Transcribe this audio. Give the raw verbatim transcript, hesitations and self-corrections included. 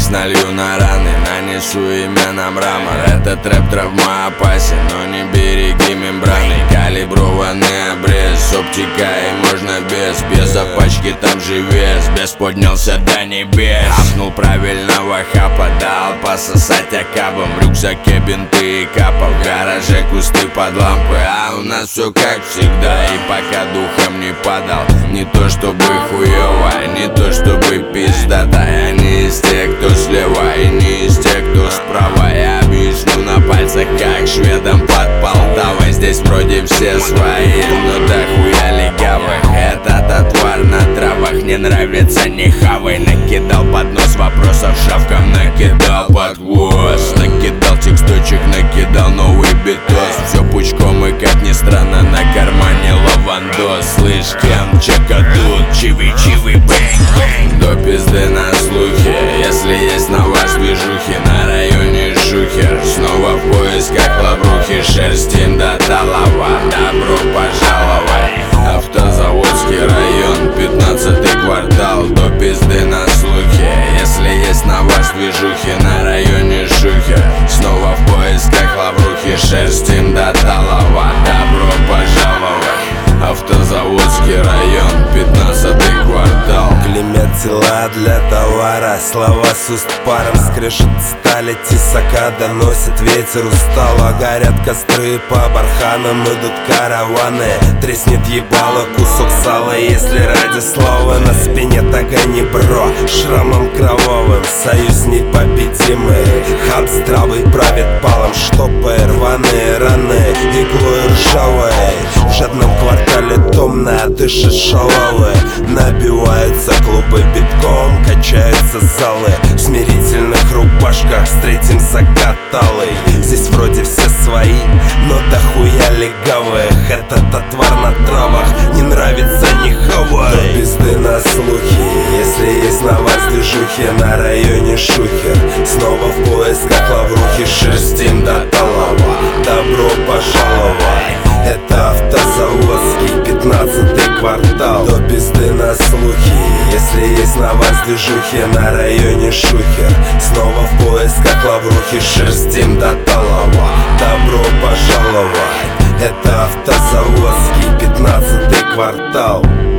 Здесь налью на раны, нанесу имя на мрамор. Этот рэп травмоопасен, но не береги мембраны. Калиброванный обрез, оптика и можно без. Без опачки там же вес, без поднялся до небес. Апнул правильного хапа, дал пососать окапом. В рюкзаке бинты и капа, в гараже кусты под лампы. А у нас все как всегда, и пока духом не падал. Не то чтобы хуёво, не то чтобы пиздата. Я не из тех, кто слева, и не из тех, кто справа. Я объясню на пальцах, как шведам под Полтавой. Здесь вроде все свои, но дохуя легавых. Этот отвар на травах не нравится, не хавай. Накидал под нос вопросов шавкам, накидал под хвост. Накидал тексточек, накидал новый битос. Все пучком и, как ни странно, на кармане лавандос. Слышь, кем чека тут, чиви-чиви, бэнг-бэнг. До пизды на слухе, если есть на вас движухи. На районе Шухер, снова в поисках лаврухи. Шерстим до талова, добро пожаловать. Автозаводский район, пятнадцатый квартал. До пизды на слухе, если есть на вас движухи. На районе Шухер, снова в поисках лаврухи. Шерстим до талова, добро пожаловать. Автозаводский район, пятнадцатый квартал. Клеймят тела для товара, слова с уст паром. Скрежет стали, тесака доносит ветер устало. Горят костры, по барханам идут караваны. Треснет ебало кусок сала, если ради слова. На спине тагани бро, шрамом кровавым. Союз непобедимый, хаб здравый правит балом. Штопая рваные раны, иглой ржавой. В жадном квартале томно дышит шалавы. Набиваются клубы битком, качаются залы. В смирительных рубашках встретимся каталой. Здесь вроде все свои, но дохуя легавых. Этот отвар на травах не нравится, не хавай. До пизды на слухи, если есть на вас движухи. На районе Шухер, снова в поисках лаврухи. Шерстим до талова, добро пожаловать. Это Автозаводский, пятнадцатый квартал. До пизды на слухи, если есть на вас движухи. На районе Шухер, снова в поисках лаврухи. Шерстим до талова, добро пожаловать. Это Автозаводский, пятнадцатый квартал.